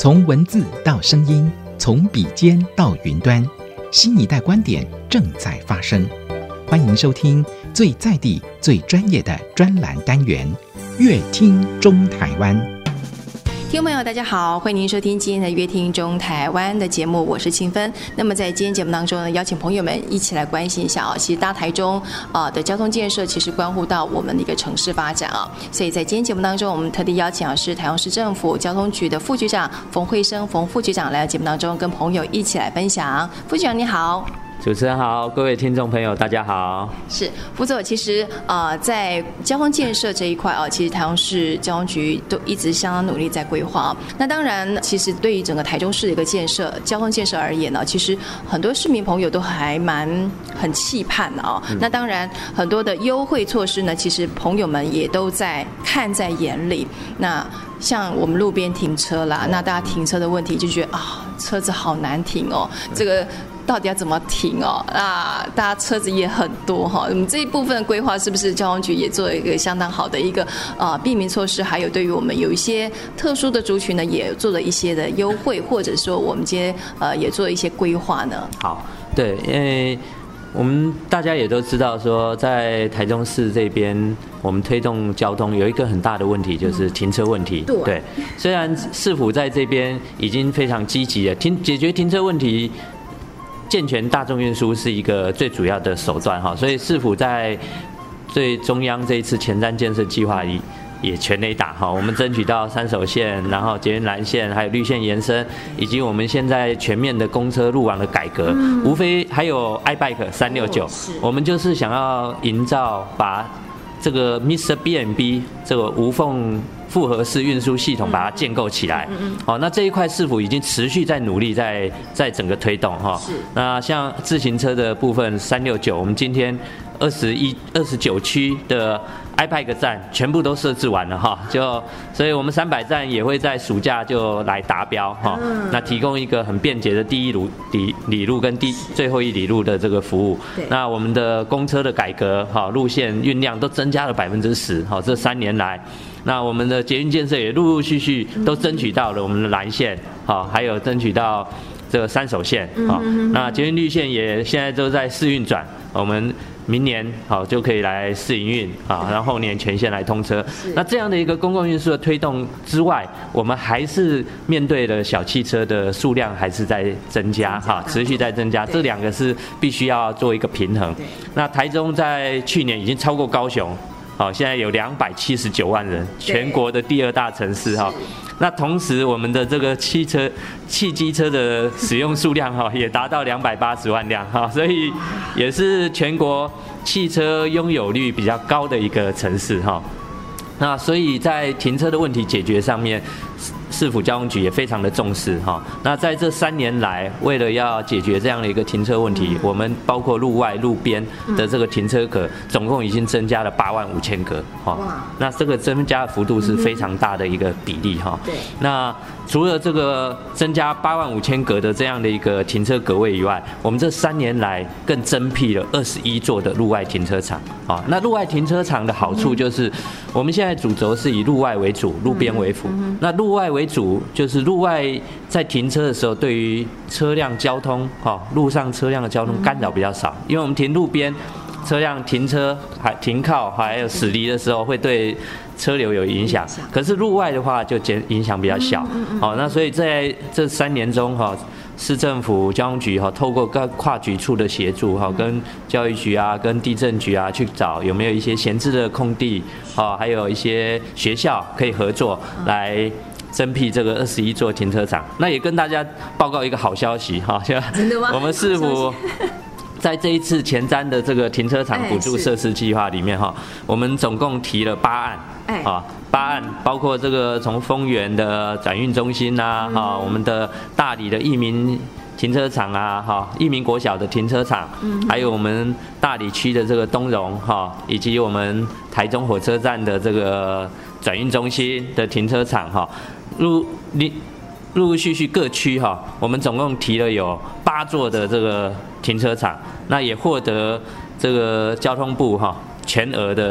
从文字到声音，从笔尖到云端，新一代观点正在发生。欢迎收听最在地、最专业的专栏单元《乐听中台湾》。 听众朋友大家好，欢迎您收听今天的乐听中台湾的节目，我是清芬。那么在今天节目当中呢，邀请朋友们一起来关心一下其实大台中的交通建设其实关乎到我们的一个城市发展所以在今天节目当中，我们特地邀请是台中市政府交通局的副局长冯惠生冯副局长来到节目当中跟朋友一起来分享。副局长你好。 主持人好，各位听众朋友大家好。 是副座，其实在交通建设这一块其实台中市交通局都一直相当努力在规划。那当然其实对于整个台中市的一个建设交通建设而言其实很多市民朋友都还很期盼那当然很多的优惠措施呢，其实朋友们也都在看在眼里。那像我们路边停车啦，那大家停车的问题就觉得车子好难停这个到底要怎么停大家车子也很多我们这一部分的规划是不是交通局也做了一个相当好的一个避免措施，还有对于我们有一些特殊的族群呢，也做了一些的优惠，或者说我们今天也做了一些规划呢？好， 对，因为我们大家也都知道说，在台中市这边，我们推动交通有一个很大的问题，就是停车问题。对，虽然市府在这边已经非常积极了，解决停车问题。健全大众运输是一个最主要的手段所以市府在最中央这一次前瞻建设计划里也全力打我们争取到3手线，然后捷运蓝线，还有绿线延伸，以及我们现在全面的公车路网的改革，无非还有 iBike 369，我们就是想要营造把这个 Mr. B&B 这个无缝复合式运输系统把它建构起来。那这一块市府已经持续在努力在整个推动那像自行车的部分369，我们今天29区的 iBike 站全部都设置完了所以我们300站也会在暑假就来达标那提供一个很便捷的第一里路跟最后一里路的这个服务。那我们的公车的改革路线运量都增加了10%这3年来。那我们的捷运建设也陆陆续续都争取到了我们的蓝线还有争取到这个3手线那捷运绿线也现在都在试运转，我们明年就可以来试营运然后后年全线来通车。那这样的一个公共运输的推动之外，我们还是面对了小汽车的数量还是在增加持续在增加，这两个是必须要做一个平衡。那台中在去年已经超过高雄现在有279万人，全国的第2大城市那同时我们的这个汽机车的使用数量也达到280万辆所以也是全国汽车拥有率比较高的一个城市那所以在停车的问题解决上面，市府交通局也非常的重视那在这3年来，为了要解决这样的一个停车问题，我们包括路外路边的这个停车格总共已经增加了85000个那这个增加的幅度是非常大的一个比例那除了这个增加85000个的这样的一个停车格位以外，我们这3年来更增辟了21座的路外停车场那路外停车场的好处就是我们现在主轴是以路外为主，路边为辅。那路外为主就是路外在停车的时候，对于车辆交通路上车辆的交通干扰比较少，因为我们停路边车辆停车还停靠还有驶离的时候会对车流有影响，可是路外的话就影响比较小那所以在这3年中市政府交通局透过各跨局处的协助跟教育局跟地政局去找有没有一些闲置的空地还有一些学校可以合作来增辟这个21座停车场。那也跟大家报告一个好消息真的吗？ 我们市府在这一次前瞻的这个停车场补助设施计划里面我们总共提了8案8案，包括这个从丰原的转运中心我们的大里的益民停车场益民国小的停车场还有我们大里区的这个东荣以及我们台中火车站的这个转运中心的停车场陆陆续续各区我们总共提了有8座的这个停车场，那也获得这个交通部全额的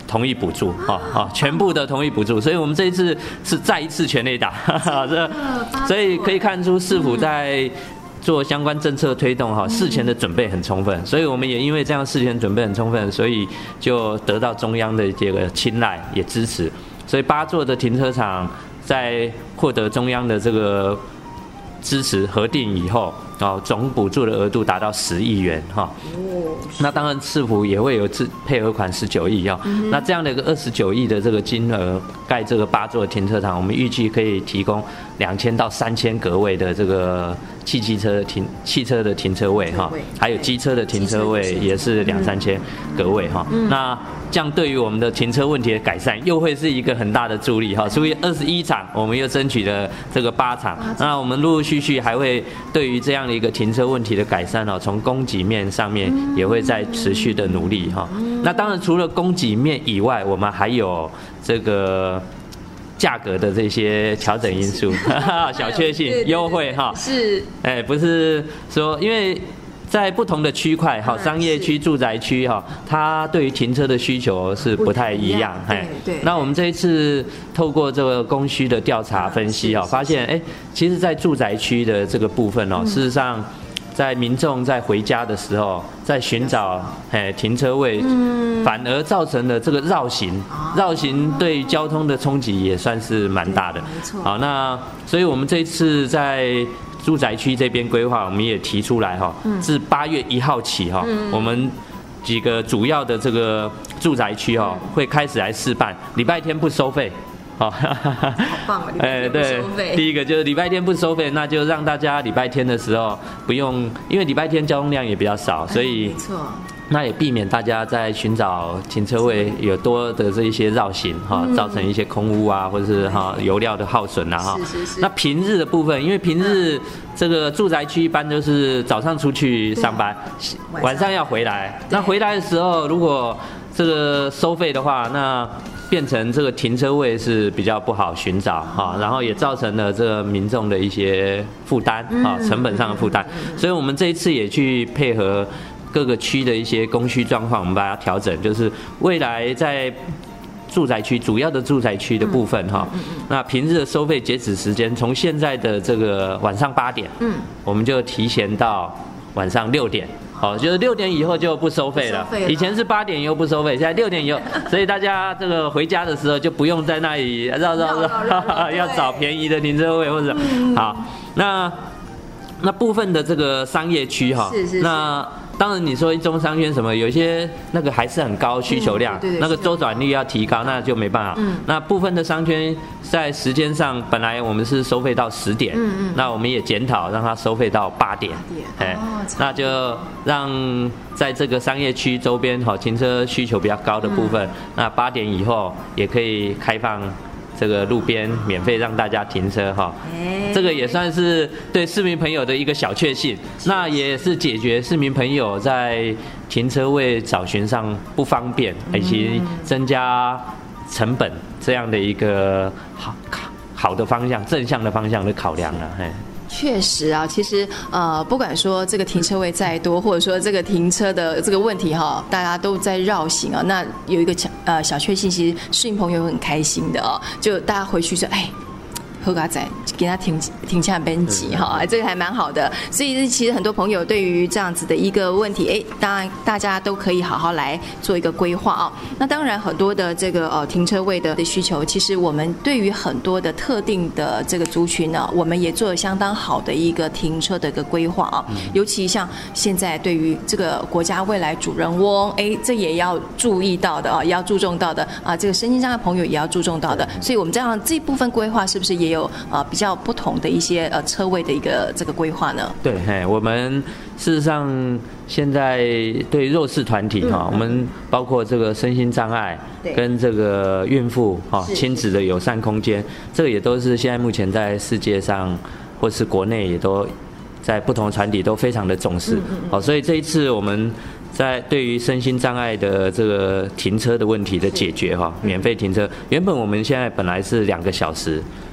同意补助，全部的同意补助，所以我们这一次是再一次全力打，所以可以看出市府在做相关政策推动事前的准备很充分，所以我们也因为这样事前准备很充分，所以就得到中央的这个青睐也支持，所以8座的停车场在获得中央的这个支持核定以后，总补助的额度达到10亿元哈。那当然市府也会有配合款19亿那这样的一个29亿的这个金额盖这个8座停车场，我们预计可以提供2000到3000个位的这个汽车的停车位哈，还有机车的停车位也是2-3千个位哈。那这样对于我们的停车问题的改善，又会是一个很大的助力哈。所以21场，我们又争取了这个8场，那我们陆陆续续还会对于这样的一个停车问题的改善从供给面上面也会在持续的努力哈。那当然除了供给面以外，我们还有这个价格的这些调整因素，小确幸优惠哈。是，不是说因为在不同的区块商业区、住宅区它对于停车的需求是不太一样。对。那我们这一次透过这个供需的调查分析发现其实在住宅区的这个部分事实上在民众在回家的时候，在寻找停车位，反而造成了这个绕行对交通的冲击也算是蛮大的。没错。好，那所以我们这一次在住宅区这边规划，我们也提出来自8月1号起我们几个主要的这个住宅区会开始来试办，礼拜天不收费。好棒啊！对，第一个就是礼拜天不收费，那就让大家礼拜天的时候不用，因为礼拜天交通量也比较少，所以没错。那也避免大家在寻找停车位有多的这一些绕行造成一些空污啊，或者是油料的耗损啊是。那平日的部分，因为平日这个住宅区一般都是早上出去上班，晚上要回来。那回来的时候，如果这个收费的话，那变成这个停车位是比较不好寻找然后也造成了这个民众的一些负担成本上的负担。所以我们这一次也去配合各个区的一些供需状况，我们把它调整，就是未来在住宅区主要的住宅区的部分那平日的收费截止时间从现在的这个晚上8点我们就提前到晚上6点。就是6点以后就不收费了。以前是8点以后不收费，现在6点以后，所以大家这个回家的时候就不用在那里绕要找便宜的停车位或者好。那部分的这个商业区那当然你说中商圈什么，有一些那个还是很高需求量，那个周转率要提高，那就没办法。那部分的商圈在时间上本来我们是收费到10点，那我们也检讨让它收费到8点，那就让在这个商业区周边停车需求比较高的部分，那8点以后也可以开放这个路边免费让大家停车这个也算是对市民朋友的一个小确幸，那也是解决市民朋友在停车位找寻上不方便以及增加成本这样的一个好的方向、正向的方向的考量了。 确实啊，其实不管说这个停车位再多，或者说这个停车的这个问题大家都在绕行那有一个小确幸，其实市民朋友很开心的就大家回去说喝咖仔给他停下边挤这个还蛮好的。所以其实很多朋友对于这样子的一个问题当然大家都可以好好来做一个规划那当然很多的这个停车位的需求，其实我们对于很多的特定的这个族群呢，我们也做了相当好的一个停车的一个规划尤其像现在对于这个国家未来主人翁这也要注意到的也要注重到的这个身心障碍朋友也要注重到的。所以我们这一部分规划是不是也有比较不同的一些车位的一个这个规划呢？ 对，我们事实上现在对弱势团体我们包括这个身心障碍跟这个孕妇亲子的友善空间，这个也都是现在目前在世界上或是国内也都在不同的团体都非常的重视所以这一次我们在对于身心障碍的这个停车的问题的解决免费停车，原本我们现在本来是2个小时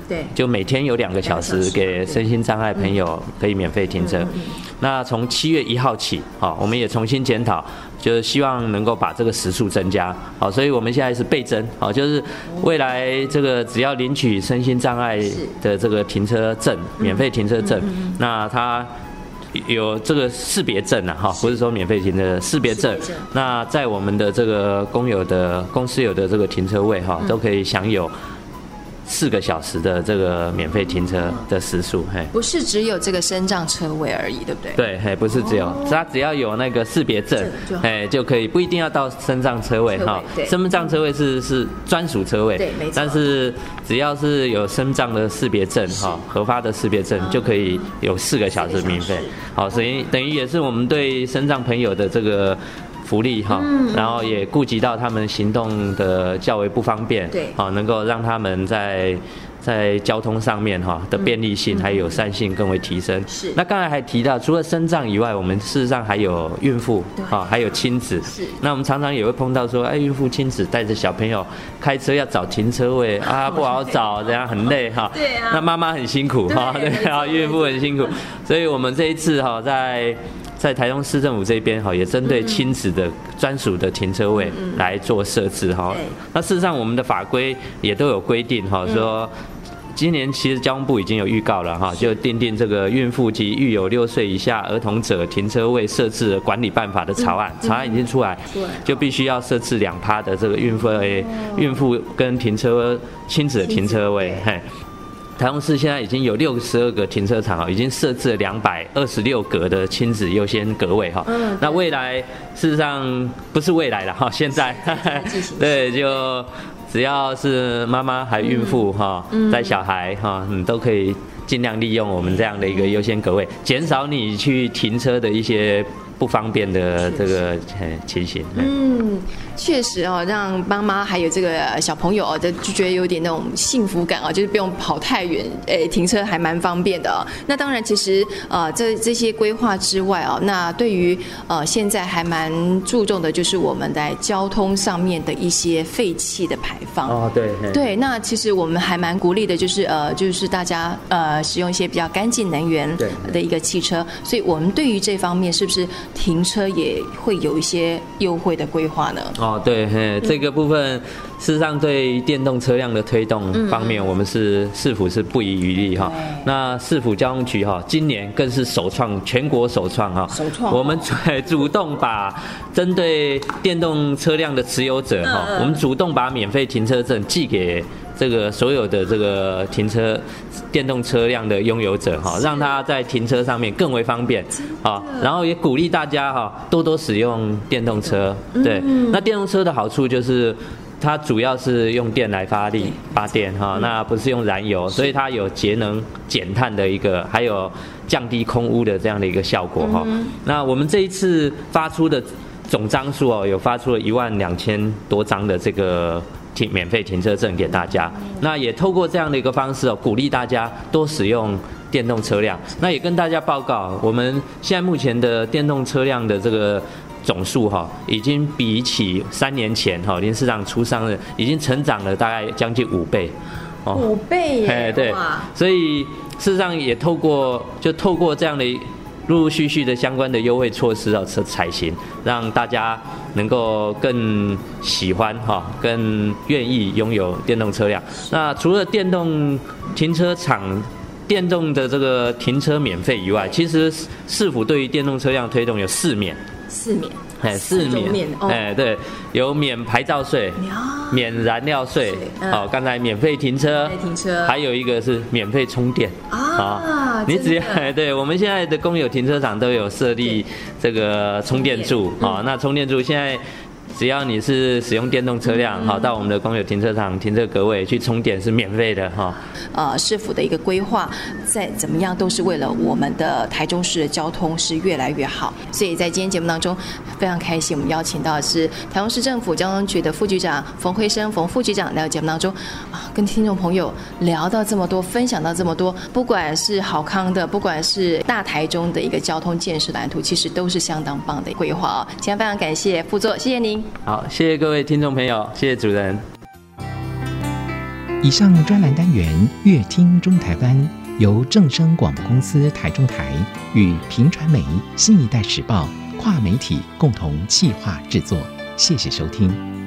对， 就每天有2个小时给身心障碍朋友可以免费停车。那从7月1号起，我们也重新检讨，就是希望能够把这个时数增加，所以我们现在是倍增，就是未来这个只要领取身心障碍的这个停车证，免费停车证，那它有这个识别证啊，不是说免费停车识别证。那在我们的这个公司有的这个停车位都可以享有4个小时的这个免费停车的时数， 不是只有这个身障车位而已，对不对？ 对，不是只有，它只要有那个识别证，就可以，不一定要到身障车位哈。身障车位是专属车位， 对，没错。 但是只要是有身障的识别证合法的识别证，就可以有4个小时免费。好，所以等于也是我们对身障朋友的这个福利然后也顾及到他们行动的较为不方便， 对， 能够让他们在交通上面的便利性还有友善性更为提升。 是。 那刚才还提到，除了身障以外，我们事实上还有孕妇还有亲子。 是。 那我们常常也会碰到说，孕妇亲子带着小朋友开车要找停车位不好找，这样很累对啊。 那妈妈很辛苦对，孕妇很辛苦，所以我们这一次在台中市政府这边也针对亲子的专属的停车位来做设置那事实上我们的法规也都有规定说今年其实交通部已经有预告了就订定这个孕妇及育有6岁以下儿童者停车位设置管理办法的草案，草案已经出来，就必须要设置2%的这个孕妇跟亲子的停车位。台中市现在已经有62个停车场已经设置了226格的亲子优先格位那未来事实上不是未来了现在对，就只要是妈妈还孕妇带小孩你都可以尽量利用我们这样的一个优先格位，减少你去停车的一些不方便的这个情形。 确实让妈妈还有这个小朋友就觉得有点那种幸福感就是不用跑太远，停车还蛮方便的那当然，其实这些规划之外那对于现在还蛮注重的就是我们在交通上面的一些废气的排放。对，那其实我们还蛮鼓励的，就是大家使用一些比较干净能源的一个汽车，所以我们对于这方面是不是停车也会有一些优惠的规划呢？ 对，这个部分事实上对电动车辆的推动方面，我们市府是不遗余力那市府交通局今年更是全国首创我们主动把针对电动车辆的持有者我们主动把免费停车证寄给这个所有的这个电动车辆的拥有者让他在停车上面更为方便然后也鼓励大家多多使用电动车。对，那电动车的好处就是它主要是用电来发电那不是用燃油，所以它有节能减碳的一个，还有降低空污的这样的一个效果那我们这一次发出的总张数有发出了12000多张的这个免费停车证给大家，那也透过这样的一个方式鼓励大家多使用电动车辆。那也跟大家报告，我们现在目前的电动车辆的这个总数已经比起3年前林市长出上任已经成长了大概将近5倍 5倍耶！ 对，所以事实上也透过这样的陆陆续续的相关的优惠措施采行，让大家能够更喜欢更愿意拥有电动车辆。那除了电动停车场电动的这个停车免费以外，其实市府对于电动车辆推动有4免。4免对，有免牌照税、免燃料税刚才免费停车，还有一个是免费充电你只要对，我们现在的公有停车场都有设立这个充电柱那充电柱现在只要你是使用电动车辆到我们的公有停车场停车格位去充电是免费的市府的一个规划再怎么样都是为了我们的台中市的交通是越来越好。所以在今天节目当中非常开心，我们邀请到的是台中市政府交通局的副局长冯辉生冯副局长来到节目当中跟听众朋友聊到这么多，分享到这么多，不管是好康的，不管是大台中的一个交通建设蓝图，其实都是相当棒的规划今天非常感谢副座，谢谢您。 好，谢谢各位听众朋友，谢谢主持人。 以上专栏单元《乐听中台湾》由正声广播公司台中台与屏传媒新一代时报跨媒体共同企划制作，谢谢收听。